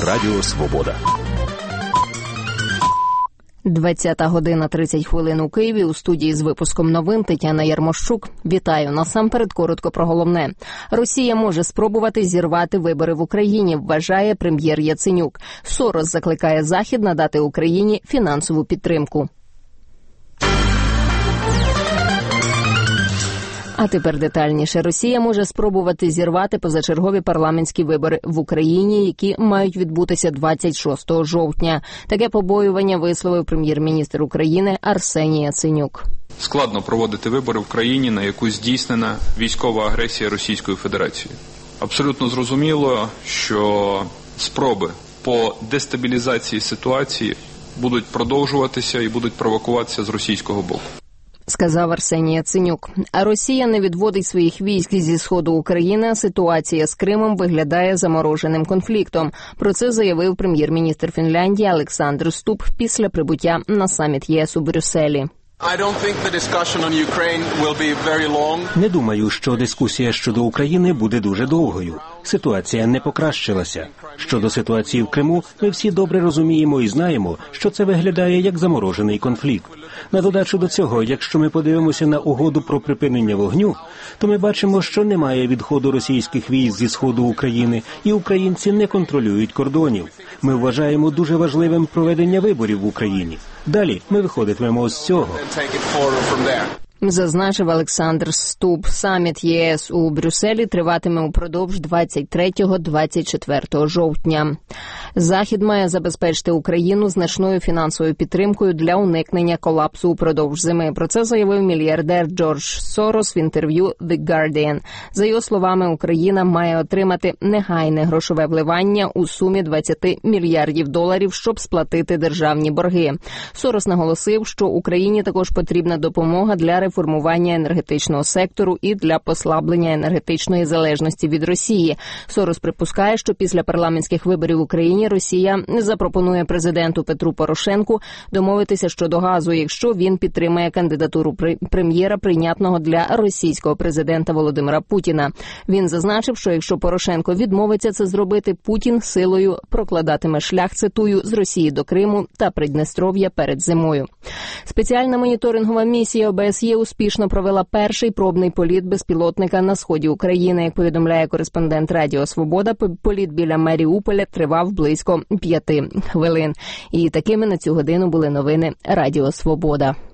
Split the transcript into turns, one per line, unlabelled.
Радіо Свобода.
20:30 у Києві. У студії з випуском новин Тетяна Ярмощук. Вітаю. Насамперед коротко про головне. Росія може спробувати зірвати вибори в Україні, вважає прем'єр Яценюк. Сорос закликає Захід надати Україні фінансову підтримку. А тепер детальніше. Росія може спробувати зірвати позачергові парламентські вибори в Україні, які мають відбутися 26 жовтня. Таке побоювання висловив прем'єр-міністр України Арсеній Яценюк.
Складно проводити вибори в країні, на яку здійснена військова агресія Російської Федерації. Абсолютно зрозуміло, що спроби по дестабілізації ситуації будуть продовжуватися і будуть провокуватися з російського боку.
Сказав Арсеній Яценюк. А Росія не відводить своїх військ зі сходу України, а ситуація з Кримом виглядає замороженим конфліктом. Про це заявив прем'єр-міністр Фінляндії Олександр Стуб після прибуття на саміт ЄС у Брюсселі.
Не думаю, що дискусія щодо України буде дуже довгою. Ситуація не покращилася. Щодо ситуації в Криму, ми всі добре розуміємо і знаємо, що це виглядає як заморожений конфлікт. На додачу до цього, якщо ми подивимося на угоду про припинення вогню, то ми бачимо, що немає відходу російських військ зі сходу України, і українці не контролюють кордонів. Ми вважаємо дуже важливим проведення виборів в Україні. Далі ми виходитимемо з цього.
Зазначив Олександр Стуб. Саміт ЄС у Брюсселі триватиме упродовж 23-24 жовтня. Захід має забезпечити Україну значною фінансовою підтримкою для уникнення колапсу упродовж зими. Про це заявив мільярдер Джордж Сорос в інтерв'ю The Guardian. За його словами, Україна має отримати негайне грошове вливання у сумі $20 мільярдів, щоб сплатити державні борги. Сорос наголосив, що Україні також потрібна допомога для реформування енергетичного сектору і для послаблення енергетичної залежності від Росії. Сорос припускає, що після парламентських виборів в Україні Росія запропонує президенту Петру Порошенку домовитися щодо газу, якщо він підтримає кандидатуру прем'єра, прийнятного для російського президента Володимира Путіна. Він зазначив, що якщо Порошенко відмовиться це зробити, Путін силою прокладатиме шлях, цитую, з Росії до Криму та Придністров'я перед зимою. Спеціальна моніторингова місія ОБСЄ успішно провела перший пробний політ безпілотника на сході України. Як повідомляє кореспондент Радіо Свобода, політ біля Маріуполя тривав близько 5 хвилин. І такими на цю годину були новини Радіо Свобода.